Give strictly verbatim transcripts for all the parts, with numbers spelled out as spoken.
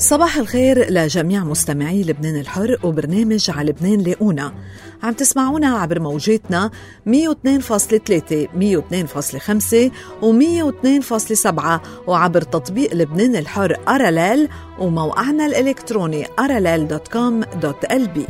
صباح الخير لجميع مستمعي لبنان الحر وبرنامج على لبنان لاقونا. عم تسمعونا عبر موجاتنا مية واثنين فاصلة ثلاثة مية واثنين فاصلة خمسة ومية واثنين فاصلة سبعة وعبر تطبيق لبنان الحر أراليل وموقعنا الإلكتروني أراليل دوت كوم دوت إل بي.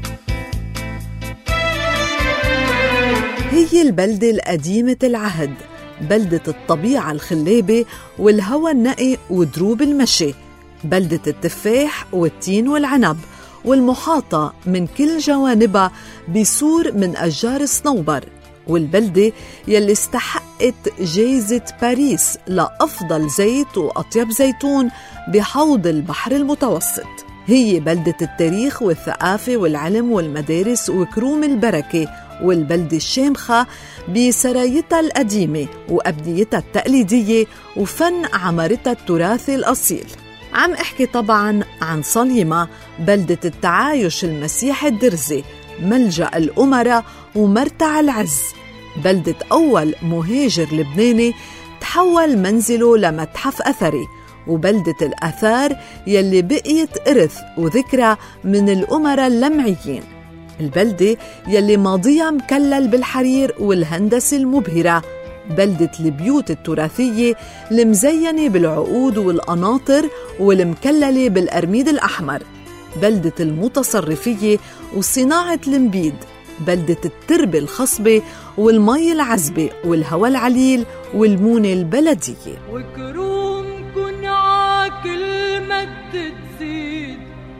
هي البلدة القديمة العهد، بلدة الطبيعة الخلابة والهوى النقي ودروب المشي، بلدة التفاح والتين والعنب، والمحاطة من كل جوانبها بسور من أشجار الصنوبر، والبلدة يلي استحقت جايزة باريس لأفضل زيت وأطيب زيتون بحوض البحر المتوسط. هي بلدة التاريخ والثقافة والعلم والمدارس وكروم البركة، والبلدة الشامخة بسرايتها القديمة وأبنيتها التقليدية وفن عمارتها التراثي الأصيل. عم احكي طبعاً عن صليمة، بلدة التعايش المسيحي الدرزي، ملجأ الأمراء ومرتع العز، بلدة أول مهاجر لبناني تحول منزله لمتحف أثري، وبلدة الآثار يلي بقيت إرث وذكرى من الأمراء اللمعيين، البلدة يلي ماضيها مكلل بالحرير والهندسة المبهرة، بلدة البيوت التراثية المزينة بالعقود والقناطر والمكللة بالأرميد الأحمر، بلدة المتصرفية وصناعة المبيد، بلدة التربة الخصبة والمي العذبة والهواء العليل والمونة البلدية. وكرومكن عاكل مد تزيد،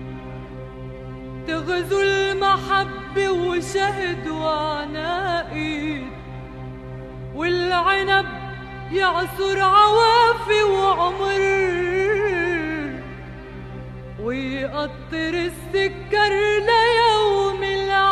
تغزو المحبة وشهد وعناقيد، والعنب يعصر عوافي وعمر، ويقطر السكر ليوم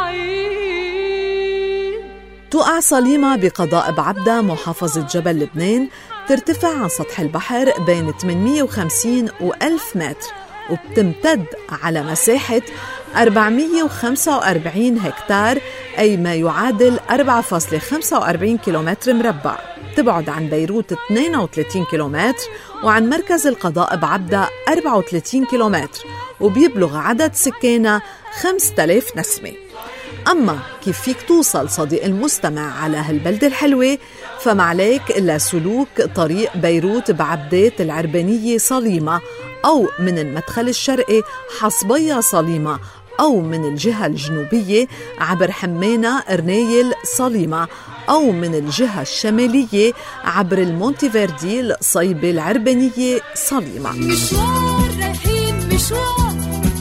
العيد. تقع صليمة بقضاء بعبدة محافظة جبل لبنان، ترتفع عن سطح البحر بين ثمانمية وخمسين وألف متر، وبتمتد على مساحة أربعمية وخمسة وأربعين هكتار، أي ما يعادل أربعة فاصلة خمسة وأربعين كيلومتر مربع. تبعد عن بيروت اثنين وثلاثين كيلومتر وعن مركز القضاء بعبدة أربعة وثلاثين كيلومتر، وبيبلغ عدد سكانها خمسة آلاف نسمة. أما كيف فيك توصل صديق المستمع على هالبلدة الحلوة؟ فمعليك إلا سلوك طريق بيروت بعبدات العربانية صليمة، أو من المدخل الشرقي حصبية صليمة، أو من الجهة الجنوبية عبر حمانة رنايل صليمة، أو من الجهة الشمالية عبر المونتيفيردي الصيبة العربانية صليمة. مشوار رايحين مشوار،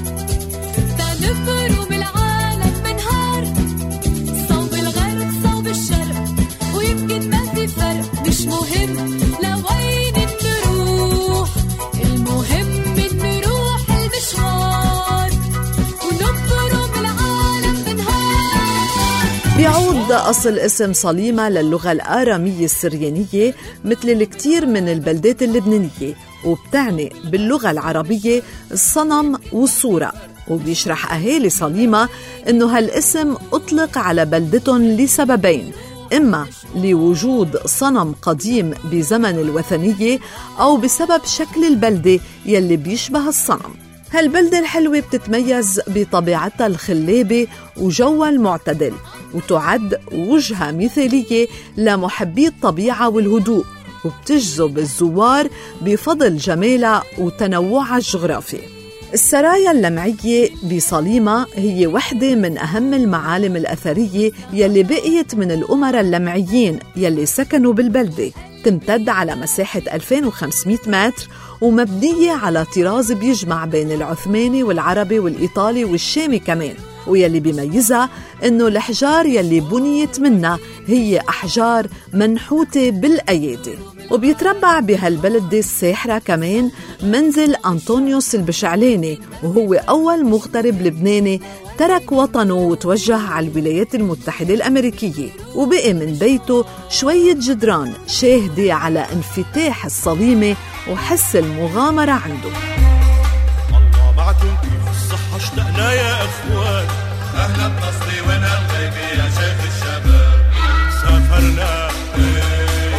تنفروا من العالم منهار، صوب الغرب صوب الشرق، ويمكن ما في فرق، مش مهم لوين نروح، المهم نروح المشوار ونفروا من العالم منهار. بيعود أصل اسم صليمة للغة الآرامية السريانية مثل الكثير من البلدات اللبنانية، وبتعني باللغة العربية الصنم والصورة، وبيشرح أهالي صليمة إنه هالاسم أطلق على بلدتهم لسببين: إما لوجود صنم قديم بزمن الوثنية، أو بسبب شكل البلدة يلي بيشبه الصنم. هالبلدة الحلوة بتتميز بطبيعتها الخلابة وجوها المعتدل، وتعد وجهة مثالية لمحبي الطبيعة والهدوء، وبتجذب الزوار بفضل جمالها وتنوعها الجغرافي. السرايا اللمعية بصليمة هي وحدة من أهم المعالم الأثرية يلي بقيت من الأمراء اللمعيين يلي سكنوا بالبلدة، تمتد على مساحة ألفين وخمسمية متر، ومبنية على طراز بيجمع بين العثماني والعربي والإيطالي والشامي كمان، ويلي بيميزها إنه الأحجار يلي بنيت منها هي أحجار منحوتة بالأيادي. وبيتربع بهالبلدة الساحرة كمان منزل أنطونيوس البشعلاني، وهو أول مغترب لبناني ترك وطنه وتوجه على الولايات المتحدة الأمريكية، وبقي من بيته شوية جدران شاهدة على انفتاح الصليمة وحس المغامرة عنده. الله معكم، كيف الصحة اشتقنا يا أخوان، أهلا بمصري وأنا الغيبي يا شيخ الشباب، سافرنا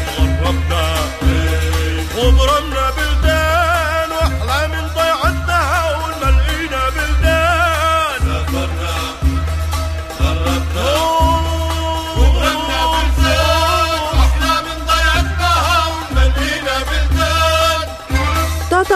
وتغربنا وبرمنا بلدان وأحلام ضيعتنا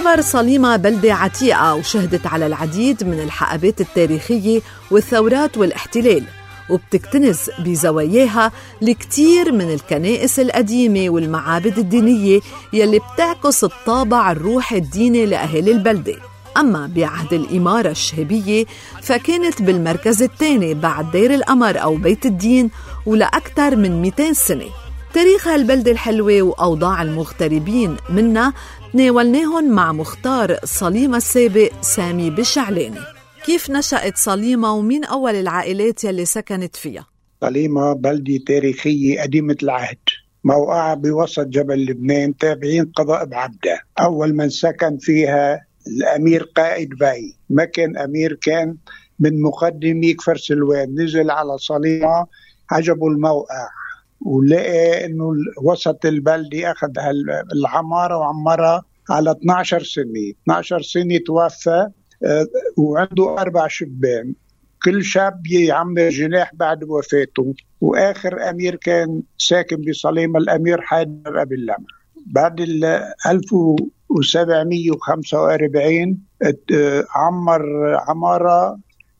تعتبر صليمة بلدة عتيقة وشهدت على العديد من الحقبات التاريخية والثورات والاحتلال، وبتكتنز بزواياها الكثير من الكنائس القديمة والمعابد الدينية يلي بتعكس الطابع الروحي الديني لأهل البلدة. أما بعهد الإمارة الشهبية فكانت بالمركز الثاني بعد دير القمر أو بيت الدين ولأكثر من مئتين سنة. تاريخ هالبلدة الحلوة وأوضاع المغتربين منا تناولناهن مع مختار صليمة السابق سامي بشعلاني. كيف نشأت صليمة ومين أول العائلات يلي سكنت فيها؟ صليمة بلدة تاريخية قديمة العهد، موقعها بوسط جبل لبنان تابعين قضاء بعبدة. أول من سكن فيها الأمير قائد باي، ما كان أمير، كان من مقدمي كفر سلوان. نزل على صليمة، عجبوا الموقع ولقى إنه وسط البلدة، أخذ العمارة وعمرها على اثني عشر سنة. اثني عشر سنة توفى وعنده أربع شبان، كل شاب يعمر جناح بعد وفاته. وآخر أمير كان ساكن بصليمة الأمير حيدر أبي اللمع. بعد ال ألف وسبعمئة وخمسة وأربعين عمر عمارة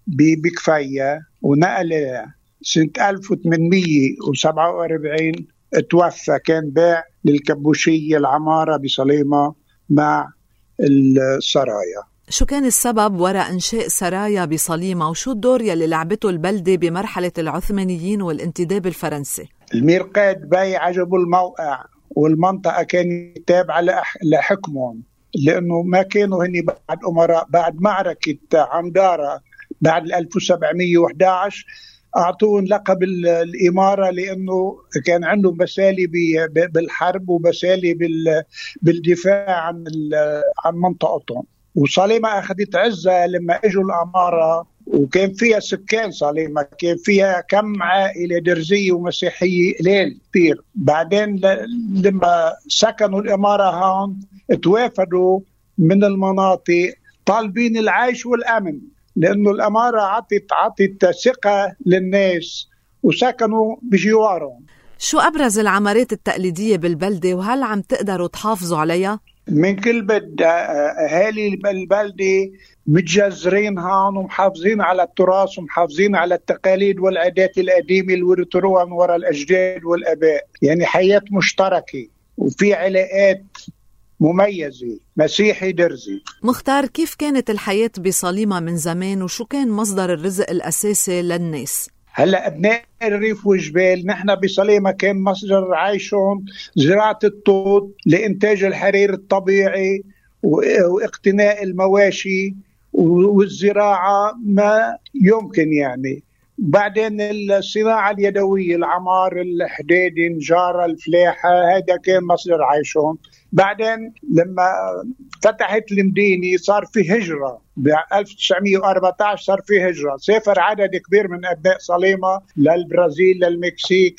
بكفية ونقل سنة ألف وثمانمئة وسبعة وأربعين توفى. كان باع للكبوشية العمارة بصليمة مع السرايا. شو كان السبب وراء إنشاء سرايا بصليمة وشو الدور يلي لعبته البلدة بمرحلة العثمانيين والانتداب الفرنسي؟ المير قائد باي عجبوا الموقع والمنطقة كانت تابعة لحكمهم، لأنه ما كانوا هني بعد أمراء. بعد معركة عمدارة بعد ألف وسبعمئة وأحد عشر أعطوهم لقب الإمارة، لأنه كان عندهم بسالي بالحرب وبسالي بالدفاع عن عن منطقتهم. وصليمة أخذت عزة لما اجوا الأمارة، وكان فيها سكان صليمة، كان فيها كم عائلة درزية ومسيحية قليل كثير. بعدين لما سكنوا الإمارة هون توافدوا من المناطق طالبين العيش والأمن، لأنه الإمارة عطت عطت ثقة للناس وسكنوا بجوارهم. شو أبرز العمارات التقليدية بالبلدة وهل عم تقدروا تحافظوا عليها؟ من كل بد أهالي البلدة متجذرين هون ومحافظين على التراث ومحافظين على التقاليد والعادات القديمة اللي ورثوها من وراء الأجداد والآباء. يعني حياة مشتركة وفي علاقات مميزة مسيحي درزي. مختار، كيف كانت الحياة بصليمة من زمان وشو كان مصدر الرزق الأساسي للناس؟ هلا أبناء الريف والجبال، نحن بصليمة كان مصدر عيشهم زراعة التوت لإنتاج الحرير الطبيعي واقتناء المواشي والزراعة ما يمكن. يعني بعدين الصناعة اليدوية، العمار، الحداد، نجارة، الفلاحة، هذا كان مصدر عيشهم. بعدين لما فتحت المدينة صار في هجرة ب ألف وتسعمئة وأربعة عشر، صار في هجرة، سافر عدد كبير من أبناء صليمة للبرازيل، للمكسيك،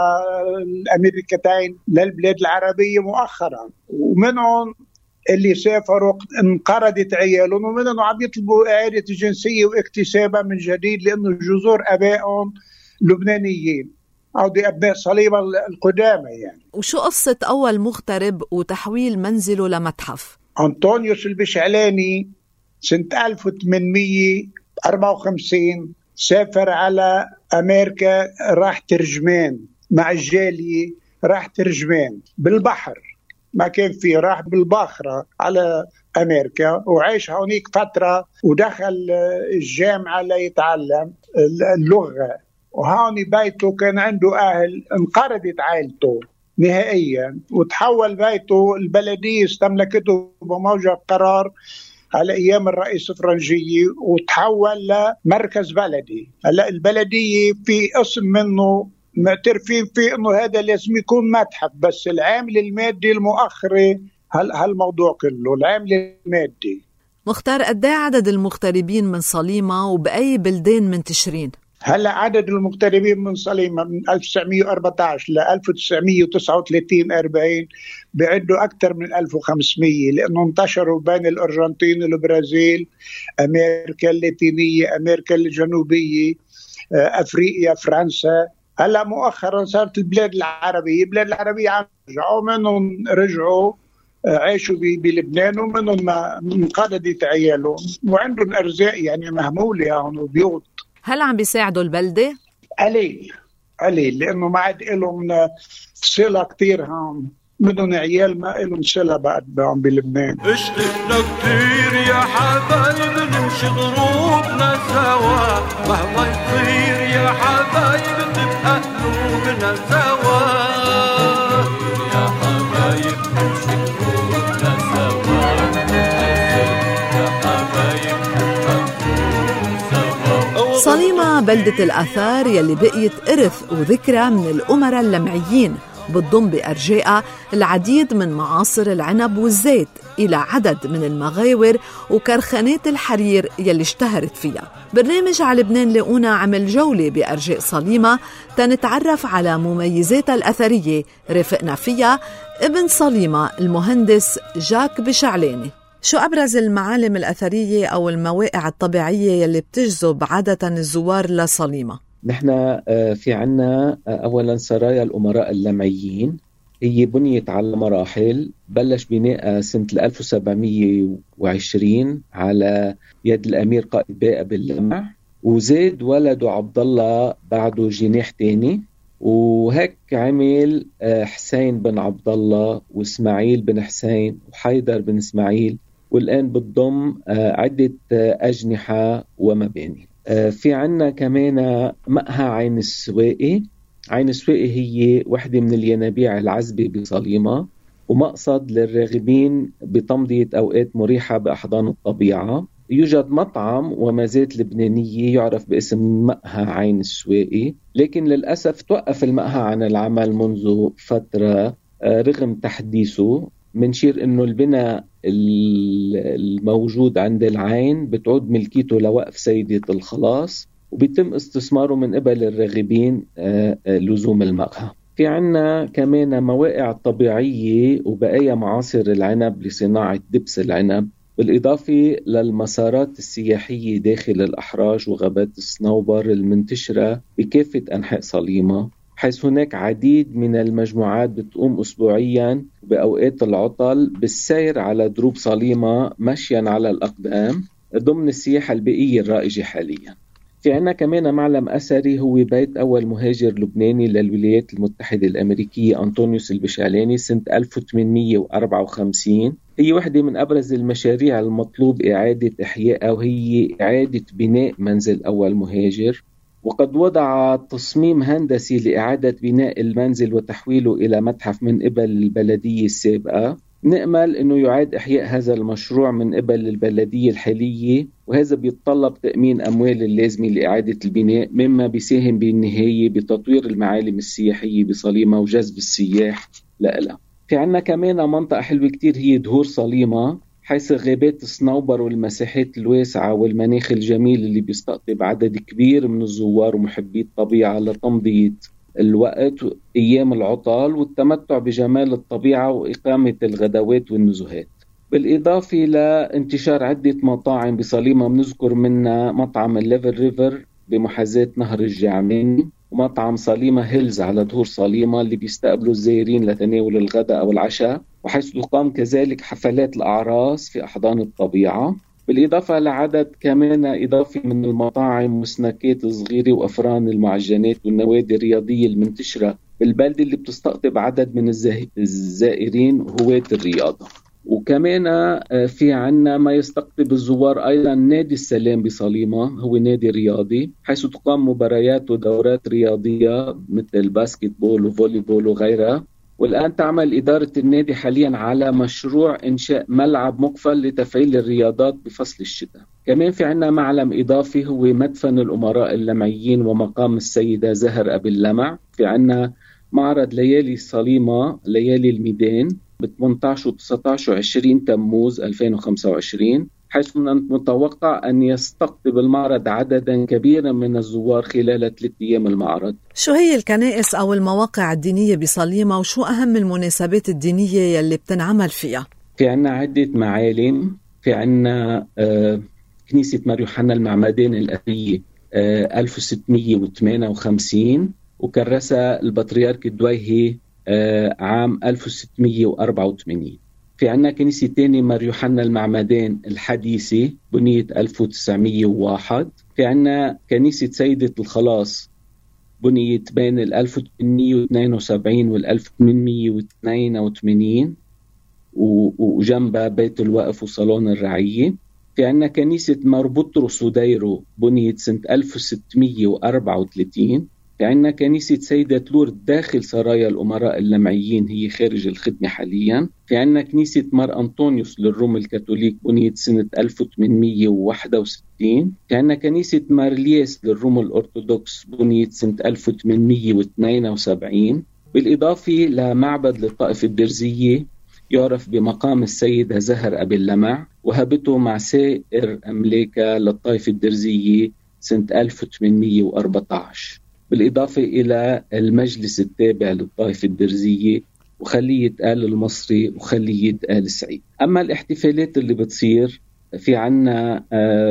للأمريكتين، للبلاد العربية مؤخرا. ومنهم اللي سافروا انقرضت عيالهم، ومنهم عم يطلبوا إعادة الجنسية واكتسابها من جديد لأنه جذور أبائهم لبنانيين أو دي أبناء صليمة القدامى. يعني وشو قصة أول مغترب وتحويل منزله لمتحف؟ أنطونيوس البشعلاني سنة ألف وثمانمئة وأربعة وخمسين سافر على أمريكا، راح ترجمان مع الجالية، راح ترجمان بالبحر، ما كان فيه، راح بالباخرة على أمريكا وعيش هونيك فترة، ودخل الجامعة ليتعلم اللغة. وهوني بيته كان عنده أهل، انقرضت عائلته نهائيا وتحول بيته، البلدية استملكته بموجب قرار على أيام الرئيس الفرنجية وتحول لمركز بلدي. هلا البلدية في اسم منه معترفين فيه إنه هذا لازم يكون متحف، بس العامل المادي المؤخرة هالموضوع كله العامل المادي. مختار، قد ايه عدد المغتربين من صليمة وبأي بلدان منتشرين؟ هلا عدد المغتربين من صليمة من ألف وتسعمئة وأربعة عشر ل ألف وتسعمئة وتسعة وثلاثين أربعين بيعدوا أكثر من ألف وخمسمئة، لأنه انتشروا بين الأرجنتين والبرازيل، أمريكا اللاتينية، أمريكا الجنوبية، أفريقيا، فرنسا. هلا مؤخرا صارت البلاد العربية، البلاد العربية عم رجعوا، منهم رجعوا عاشوا بلبنان ومنهم انقرضت عيالهم وعندهم أرزاق يعني مهمولة هون وبيوت. هل عم بيساعدوا البلدة؟ قليل قليل لأنه ما عاد لهم صلة كتير هون، منهم عيال ما لهم صلة بعد هون بلبنان. اشتقنا كتير يا حبايب نمشي ضروبنا سوا، مهما يصير يا حبايب تبقى قلوبنا سوا. يا حبايب نمشي ضروبنا سوا، يا حبايب تبقى قلوبنا سوا. صليمة بلدة الآثار يلي بقيت إرث وذكرى من الأمراء اللمعيين، بتضم بأرجائها العديد من معاصر العنب والزيت إلى عدد من المغاور وكرخانات الحرير يلي اشتهرت فيها. برنامج على لبنان لقونا عمل جولة بأرجاء صليمة تنتعرف على مميزاتها الأثرية، رافقنا فيها ابن صليمة المهندس جاك بشعلاني. شو أبرز المعالم الأثرية أو المواقع الطبيعية يلي بتجذب عادة الزوار لصليمة؟ نحن في عنا أولا سرايا الأمراء اللمعيين، هي بنيت على مراحل، بلش بناء سنة ألف وسبعمية وعشرين على يد الأمير قائد باء باللمع، وزاد ولده عبد الله بعده جناح تاني، وهيك عمل حسين بن عبد الله وإسماعيل بن حسين وحيدر بن إسماعيل، والآن بتضم عدة أجنحة ومباني. في عنا كمان مقهى عين السواقي. عين السواقي هي واحدة من الينابيع العزبة بصليمة، ومقصد للراغبين بتمضية أوقات مريحة بأحضان الطبيعة. يوجد مطعم ومزات لبنانية يعرف باسم مقهى عين السواقي، لكن للأسف توقف المقهى عن العمل منذ فترة رغم تحديثه. منشير إنه البناء الموجود عند العين بتعود ملكيته لوقف سيدة الخلاص، وبيتم استثماره من قبل الراغبين لزوم المقهى. في عنا كمان مواقع طبيعية وبقايا معاصر العنب لصناعة دبس العنب، بالإضافة للمسارات السياحية داخل الأحراج وغابات الصنوبر المنتشرة بكافة أنحاء صليمة، حيث هناك عديد من المجموعات بتقوم أسبوعياً بأوقات العطل بالسير على دروب صليمة مشياً على الأقدام ضمن السياحة البيئية الرائجة حالياً. في عنا كمان معلم أثري هو بيت أول مهاجر لبناني للولايات المتحدة الأمريكية أنطونيوس البشعلاني سنة ألف وثمانمية وأربعة وخمسين. هي واحدة من أبرز المشاريع المطلوب إعادة إحيائها، وهي إعادة بناء منزل أول مهاجر، وقد وضع تصميم هندسي لإعادة بناء المنزل وتحويله إلى متحف من قبل البلدية السابقة. نأمل أنه يعاد إحياء هذا المشروع من قبل البلدية الحالية، وهذا بيتطلب تأمين أموال اللازمة لإعادة البناء، مما بيساهم بالنهاية بتطوير المعالم السياحية بصليمة وجذب السياح لها. في عنا كمان منطقة حلوة كتير هي دهور صليمة، حيث غابات الصنوبر والمساحات الواسعة والمناخ الجميل اللي بيستقطب عدد كبير من الزوار ومحبي الطبيعة لتمضية الوقت أيام العطل والتمتع بجمال الطبيعة وإقامة الغدوات والنزهات. بالإضافة لانتشار عدة مطاعم بصليمة، بنذكر منها مطعم الليفر ريفر بمحاذاة نهر الجعماني، ومطعم صليمة هيلز على دهور صليمة اللي بيستقبلوا الزائرين لتناول الغداء أو العشاء، وحيث تقام كذلك حفلات الأعراس في أحضان الطبيعة. بالإضافة لعدد كمان إضافي من المطاعم وسناكات صغيرة وأفران المعجنات والنوادي الرياضية المنتشرة بالبلدة اللي بتستقطب عدد من الزائرين هواة الرياضة. وكمان في عنا ما يستقطب الزوار أيضا نادي السلام بصليمة، هو نادي رياضي حيث تقام مباريات ودورات رياضية مثل الباسكت بول وفولي بول وغيرها. والآن تعمل إدارة النادي حاليا على مشروع إنشاء ملعب مقفل لتفعيل الرياضات بفصل الشتاء. كمان في عنا معلم إضافي هو مدفن الأمراء اللمعيين ومقام السيدة زهر أبي اللمع. في عنا معرض ليالي صليمة ليالي الميدان ب ثمانية عشر وتسعة عشر وعشرين تموز ألفين وخمسة وعشرين، حيث من المتوقع أن يستقطب المعرض عددا كبيرا من الزوار خلال ثلاث أيام المعرض. شو هي الكنائس أو المواقع الدينية بصليمة، وشو أهم المناسبات الدينية يلي بتنعمل فيها؟ في عنا عدة معالم. في عنا آه كنيسة مار يوحنا المعمدان الأثرية آه ألف وستمية وثمانية وخمسين، وكرسها البطريرك الدويهي آه عام ألف وستمية وأربعة وثمانين. في عنا كنيسة تاني مار يوحنا المعمدان الحديثة بنيت ألف وتسعمية وواحد. في عنا كنيسة سيدة الخلاص بنيت بين ال ألف وثمانمية واثنين وسبعين وال ألف وثمانمية واثنين وثمانين وجنبها بيت الوقف وصالون الرعية. في عنا كنيسة مار بطرس وديرو بنيت سنة ألف وستمية وأربعة وثلاثين. في عنا كنيسة سيدة لورد داخل سرايا الأمراء اللمعيين هي خارج الخدمة حاليا. في عنا كنيسة مار أنطونيوس للروم الكاثوليك بنيت سنة ألف وثمانمية وواحد وستين. في عنا كنيسة مار لياس للروم الأرثوذكس بنيت سنة ألف وثمانمية واثنين وسبعين. بالإضافة لمعبد للطائفة الدرزية يعرف بمقام السيدة زهر أبي اللمع وهبته مع سائر أملاكها للطائفة الدرزية سنة ألف وثمانمية وأربعة عشر، بالإضافة إلى المجلس التابع للطائفة الدرزية وخلية آل المصري وخلية آل سعيد. أما الاحتفالات اللي بتصير في عنا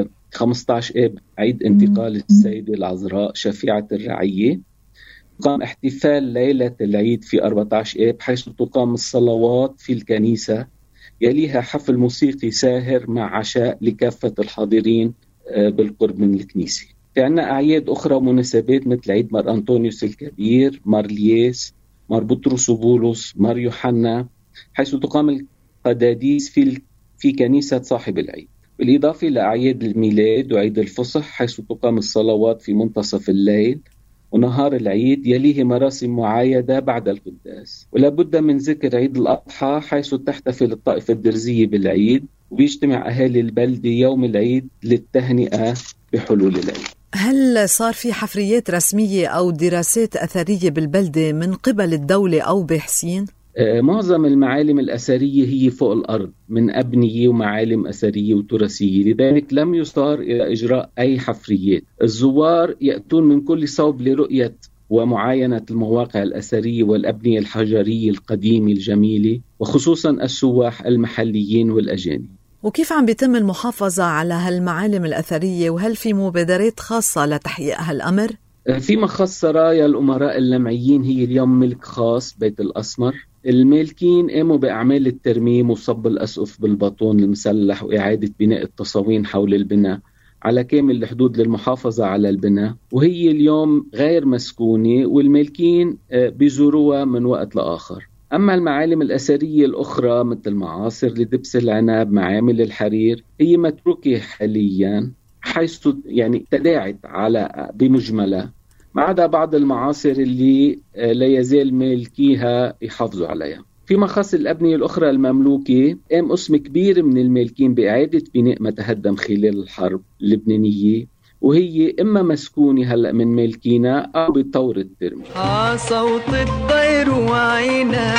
خمسة عشر آب عيد انتقال السيدة العذراء شفيعة الرعية. قام احتفال ليلة العيد في أربعة عشر آب حيث تقام الصلوات في الكنيسة، يليها حفل موسيقي ساهر مع عشاء لكافة الحاضرين بالقرب من الكنيسة. في عنا أعياد أخرى ومناسبات مثل عيد مار أنطونيوس الكبير، مار لياس، مار بطرس وبولس، مار يوحنا، حيث تقام القداديس في في كنيسة صاحب العيد، بالإضافة لأعياد الميلاد وعيد الفصح حيث تقام الصلوات في منتصف الليل ونهار العيد، يليه مراسم معايدة بعد القداس. ولا بد من ذكر عيد الأضحى حيث تحتفل الطائفة الدرزية بالعيد وبيجتمع أهالي البلدة يوم العيد للتهنئة بحلول العيد. هل صار في حفريات رسمية أو دراسات أثرية بالبلدة من قبل الدولة أو باحثين؟ آه معظم المعالم الأثرية هي فوق الأرض من أبنية ومعالم أثرية وتراثية، لذلك لم يصار إلى إجراء أي حفريات. الزوار يأتون من كل صوب لرؤية ومعاينة المواقع الأثرية والأبنية الحجرية القديمة الجميلة، وخصوصا السواح المحليين والأجانب. وكيف عم بيتم المحافظة على هالمعالم الأثرية، وهل في مبادرات خاصة لتحقيق هالأمر؟ في مخص سرايا الأمراء اللمعيين هي اليوم ملك خاص بيت الأسمر. المالكين قاموا بأعمال الترميم وصب الأسقف بالباطون المسلح وإعادة بناء التصاوين حول البناء على كامل الحدود للمحافظة على البناء، وهي اليوم غير مسكونة والمالكين بيزوروها من وقت لآخر. أما المعالم الأثرية الأخرى مثل معاصر لدبس العنب، معامل الحرير، هي متروكة حاليا حيث يعني تداعت على بمجملة، ما عدا بعض المعاصر اللي لا يزال مالكيها يحافظوا عليها. فيما خص الأبنية الأخرى المملوكة، قام قسم كبير من المالكين بإعادة بناء ما تهدم خلال الحرب اللبنانية، وهي إما مسكونة هلأ من مالكينا أو بطور الترميم. ع صوت الطير وعينا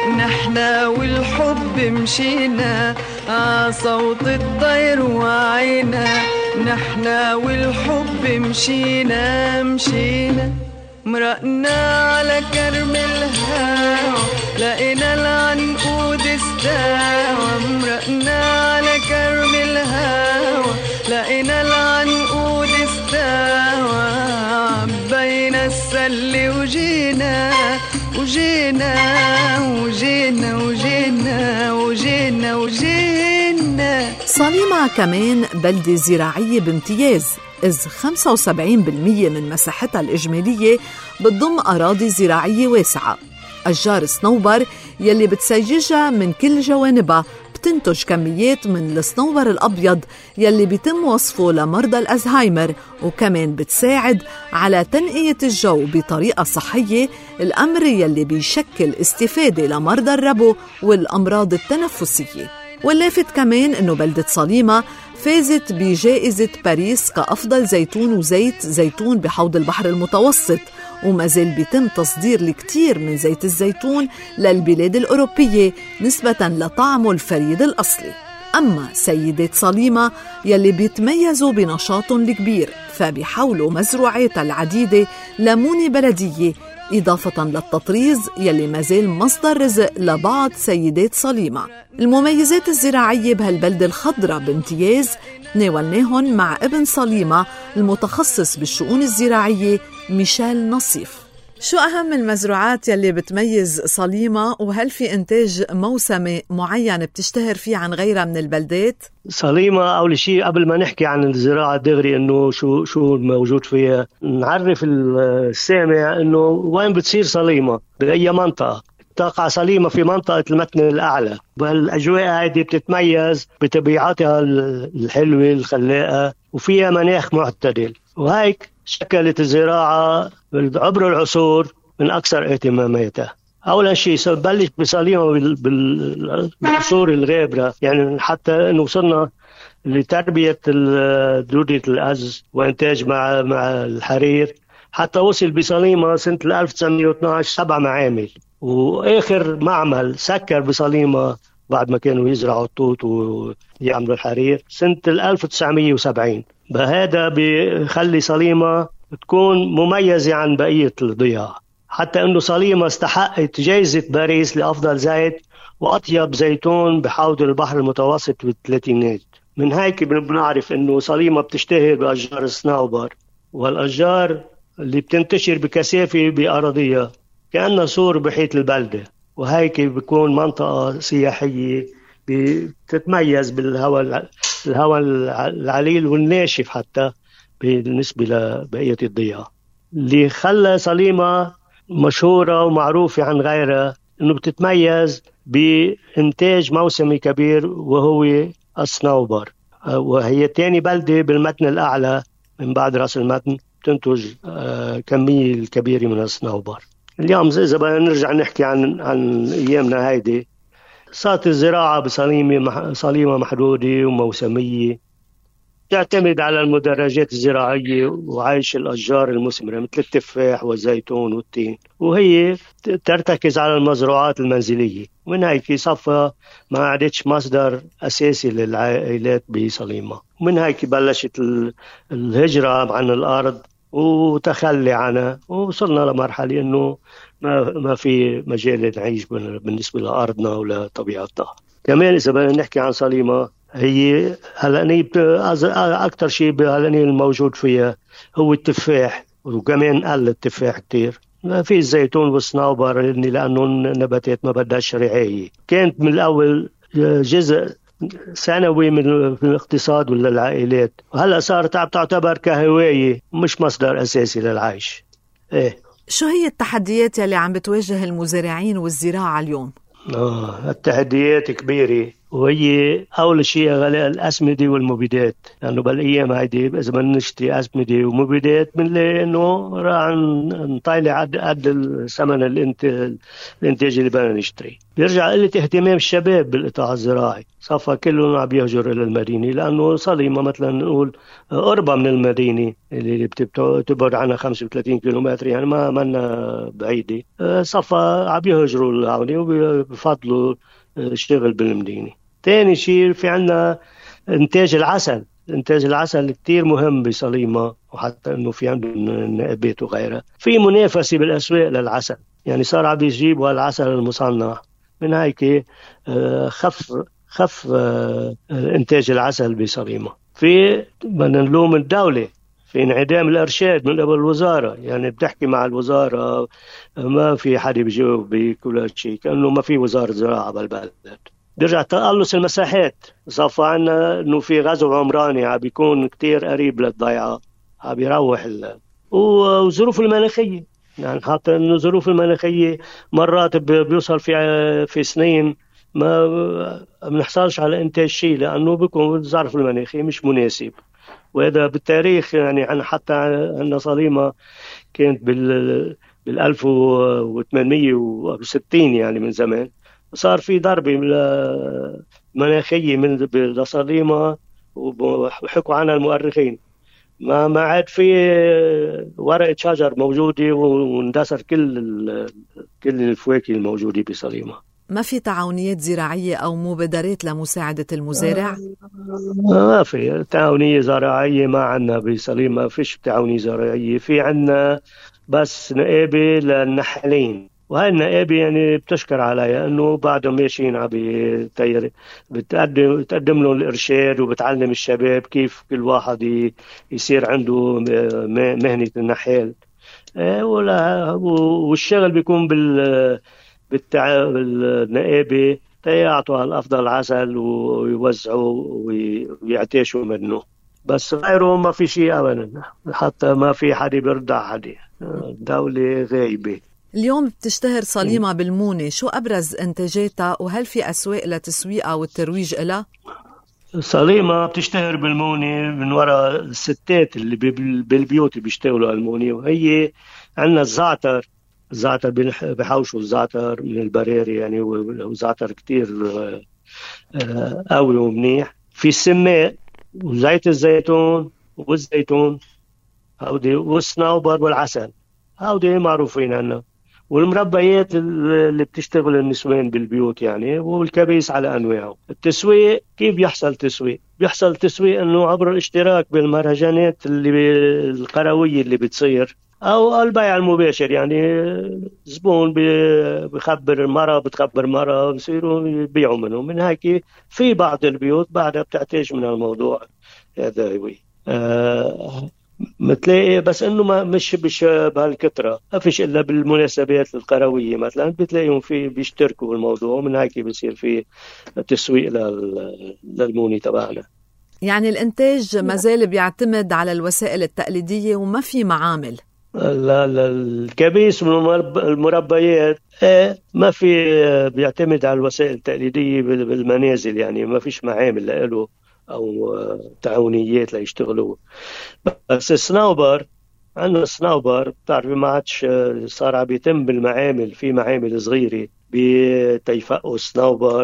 نحنا والحب مشينا، ع صوت الطير وعينا نحنا والحب مشينا مشينا، مرقنا على كرم الهوى لقينا العنقود استوى، مرقنا على كرم الهوى لقينا العنقود استوى، عبينا السل وجينا وجينا وجينا وجينا وجينا وجينا. صليمة كمان بلدة زراعية بامتياز، إذ خمسة وسبعين بالمية من مساحتها الإجمالية بتضم أراضي زراعية واسعة. أشجار الصنوبر يلي بتسيجها من كل جوانبها بتنتج كميات من الصنوبر الأبيض يلي بيتم وصفه لمرضى الأزهايمر، وكمان بتساعد على تنقية الجو بطريقة صحية، الأمر يلي بيشكل استفادة لمرضى الربو والأمراض التنفسية. واللافت كمان إنه بلدة صليمة فازت بجائزة باريس كأفضل زيتون وزيت زيتون بحوض البحر المتوسط، وما زال بيتم تصدير الكثير من زيت الزيتون للبلاد الأوروبية نسبة لطعمه الفريد الأصلي. أما سيدات صليمة يلي بيتميزوا بنشاط الكبير، فبيحولوا مزروعاتها العديدة لمونة بلدية، إضافة للتطريز يلي مازال مصدر رزق لبعض سيدات صليمة. المميزات الزراعية بهالبلدة الخضراء بامتياز تناولناهن مع ابن صليمة المتخصص بالشؤون الزراعية ميشيل نصيف. شو أهم المزروعات يلي بتميز صليمة، وهل في إنتاج موسمي معين بتشتهر فيه عن غيرها من البلدات؟ صليمة أول شيء قبل ما نحكي عن الزراعة دغري إنه شو شو موجود فيها، نعرف السامع إنه وين بتصير صليمة بأي منطقة. تقع صليمة في منطقة المتن الأعلى، والأجواء هذه بتتميز بطبيعتها الحلوة الخلاقة وفيها مناخ معتدل، وهيك شكلت الزراعة عبر العصور من أكثر اهتماماتها. أولا شيء بلش بصليمة بالعصور الغابرة، يعني حتى إنه وصلنا لتربية دودة الأز وإنتاج مع مع الحرير، حتى وصل بصليمة سنة ألف وتسعمية واثناشر سبع معامل، وآخر معمل سكر بصليمة بعد ما كانوا يزرعوا التوت ويعملوا الحرير سنة ألف وتسعمية وسبعين. بهذا بيخلي صليمة تكون مميزة عن بقية الضياع، حتى أنه صليمة استحقت جائزة باريس لأفضل زيت وأطيب زيتون بحوض البحر المتوسط بالثلاثينات. من هيك بنعرف أنه صليمة بتشتهر بأشجار الصنوبر، والأشجار اللي بتنتشر بكثافة بأراضيها كأنها سور بحيط البلدة، وهيك بيكون منطقة سياحية بتتميز بالهواء الهواء العليل والناشف حتى بالنسبة لبقية الضياع. اللي خلى صليمة مشهورة ومعروفة عن غيرها إنه بتتميز بإنتاج موسمي كبير وهو الصنوبر، وهي تاني بلدة بالمتن الأعلى من بعد رأس المتن تنتج كمية الكبيرة من الصنوبر. اليوم إذا بدنا نرجع نحكي عن عن أيامنا هيدي، صارت الزراعة بصليمة صليمة محدودة وموسمية، تعتمد على المدرجات الزراعية وعيش الأشجار المثمرة مثل التفاح والزيتون والتين، وهي ترتكز على المزروعات المنزلية. ومن هيك صفى ما عادتش مصدر أساسي للعائلات بصليمة، ومن هيك بلشت الهجرة عن الأرض وتخلي عنها، ووصلنا لمرحلة إنه ما ما في مجال نعيش بالنسبة لأرضنا ولطبيعتنا. كمان إذا بدنا نحكي عن صليمة، هي هلأني أكتر شيء هلأني الموجود فيها هو التفاح، وكمان قل التفاح كتير. ما في الزيتون والصنوبر لأنه نباتات ما بدهاش رعاية، كانت من الأول جزء ثانوي من الاقتصاد ولا العائلات، وهلأ صارت تعتبر كهواية مش مصدر أساسي للعيش. إيه. شو هي التحديات يلي عم بتواجه المزارعين والزراعة اليوم؟ آه التحديات كبيرة، وهي أول شيء غلاء الأسمدة والمبيدات، لأنه بالأيام هيدي إذا ما نشتري أسمدة ومبيدات بنلاقي إنه راح نطالع قد قد الثمن الإنتاج اللي بدنا نشتري. بيرجع قلة اهتمام الشباب بالقطاع الزراعي، صفى كلهم عم يهجر إلى المدينة، لأنه صليمة مثلا نقول قربة من المدينة اللي بتبعد عنها خمسة وثلاثين كيلومتر، يعني ما منا بعيدة، صفى عم يهجروا العوني وبفضلوا اشتغل بالمدينة. تاني شيء في عنا انتاج العسل، انتاج العسل كتير مهم بصليمة، وحتى انه في عندهم نقابات وغيرها. في منافسة بالاسواق للعسل، يعني صار عم يجيبوا العسل المصنع، من هيك خف خف انتاج العسل بصليمة. في بدنا نلوم الدولة في انعدام الارشاد من قبل الوزارة، يعني بتحكي مع الوزارة ما في حدا بيجاوب بكل شيء، كأنه ما في وزارة زراعة بالبلد. بيرجع تقلص المساحات، صفى عنا انه في غزو عمراني عم بيكون كتير قريب للضيعة، عم بيروح ال... وظروف المناخية، يعني حتى انه الظروف المناخية مرات بيوصل في في سنين ما بنحصلش على انتاج شيء، لانه بيكون الظرف المناخي مش مناسب. وهذا بالتاريخ يعني عن حتى أن صليمة كانت بال بالألف وثمانمية وستين، يعني من زمان صار في ضربة مناخية من صليمة، وحكوا عنها المؤرخين ما ما عاد في ورقة شجر موجودة، واندثر كل كل الفواكه الموجودة بصليمة. ما في تعاونيات زراعية أو مبادرات لمساعدة المزارع؟ ما في تعاونية زراعية، ما عنا بصليمة، ما فيش تعاونية زراعية. في عنا بس نقابة للنحلين، وهاي النقابة يعني بتشكر عليها انه بعدهم ماشيين عم بتير بتقدم بتقدم لهم الارشاد وبتعلم الشباب كيف كل واحد يصير عنده مهنة النحال. إيه ولا والشغل بيكون بال بالتع... بالنقابة تيعطوا على الأفضل عسل ويوزعوا ويعتاشوا منه، بس غيره ما في شيء أبدا، حتى ما في حد بيرضع حد، الدولة غايبة. اليوم بتشتهر صليمة بالمونة، شو أبرز إنتاجاتها وهل في أسواق لتسويقها والترويج إلها؟ صليمة بتشتهر بالمونة من وراء الستات اللي بالبيوت بيشتغلوا المونة، وهي عندنا الزعتر، الزعتر بحوشوا الزعتر من البراري يعني، وزعتر كتير قوي ومنيح. في السماء وزيت الزيتون والزيتون هودي والصنوبر والعسل، هودي معروفين عنا. والمربيات اللي بتشتغل النسوان بالبيوت يعني، والكبيس على أنواعه. التسويق كيف بيحصل تسويق؟ بيحصل تسويق أنه عبر الاشتراك بالمهرجانات اللي القروية اللي بتصير، أو البيع المباشر يعني، زبون بخبر مرة بتخبر مرة بصيروا يبيعوا منهم. من هيك في بعض البيوت بعدها بتحتاج من الموضوع هذا هو آه متلاقي، بس انه ما مش بش بهالكثره، ما فيش الا بالمناسبات القرويه مثلا بتلاقيهم في بيشتركوا بالموضوع، من هيك بيصير في تسويق للموني تبعنا. يعني الانتاج ما زال بيعتمد على الوسائل التقليديه وما في معامل؟ لا لا الكبيس والمربيات ما في، بيعتمد على الوسائل التقليديه بالمنازل يعني، ما فيش معامل له أو تعاونيات ليشتغلوا. بس الصنوبر عندنا الصنوبر بتعرفي ما عادش صار عم يتم بالمعامل، في معامل صغيرة بتيفقوا الصنوبر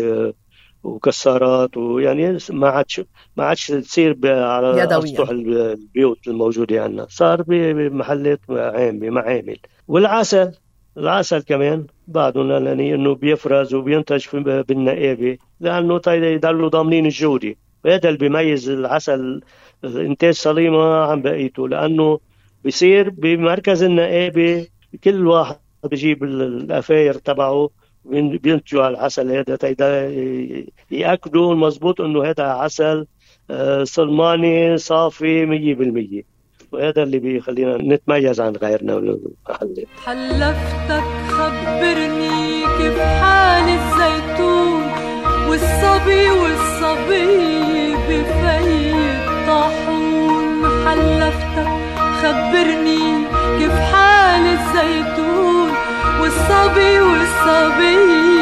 وكسارات، ويعني ما عادش ما عادش تصير على أسطح البيوت الموجودة عندنا، صار بمحلات عامة معامل. والعسل العسل كمان بعضنا لأنه إنه بيفرز وبينتج بالنقابة، لأنه يضلوا ضامنين الجودة، وهذا اللي بيميز العسل إنتاج صليمة عن بقيته، لأنه بيصير بمركز النقابة كل واحد بيجيب الأفاير تبعه بينتجوا على العسل هذا، تيدا يأكدوا المضبوط إنه هذا عسل صلماني صافي مية بالمية، وهذا اللي بيخلينا نتميز عن غيرنا من المحلات. حلفتك خبرني كيف حال الزيتون والصبي والصبي بفي الطاحون. حلفتك خبرني كيف حال الزيتون والصبي والصبي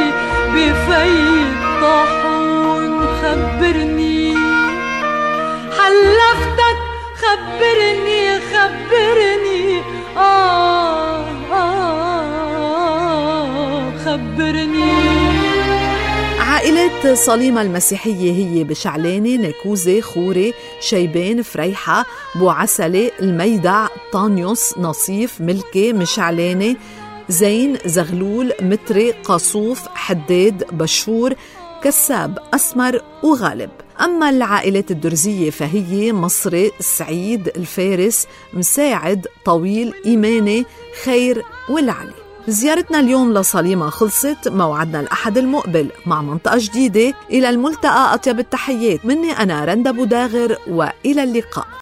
بفي الطاحون. خبرني حلفتك خبرني خبرني آه آه خبرني. عائلات صليمة المسيحية هي بشعلانة، نكوزة، خوري، شيبان، فريحة، بوعسلة، الميدع، طانيوس، نصيف، ملكة، مشعلانة، زين، زغلول، متري، قاصوف، حداد، بشور، كساب، أسمر وغالب. أما العائلات الدرزية فهي مصري، سعيد، الفارس، مساعد، طويل، إيماني، خير والعلي. زيارتنا اليوم لصليمة خلصت، موعدنا الأحد المقبل مع منطقة جديدة. إلى الملتقى، أطيب التحيات مني أنا رندا بوداغر، وإلى اللقاء.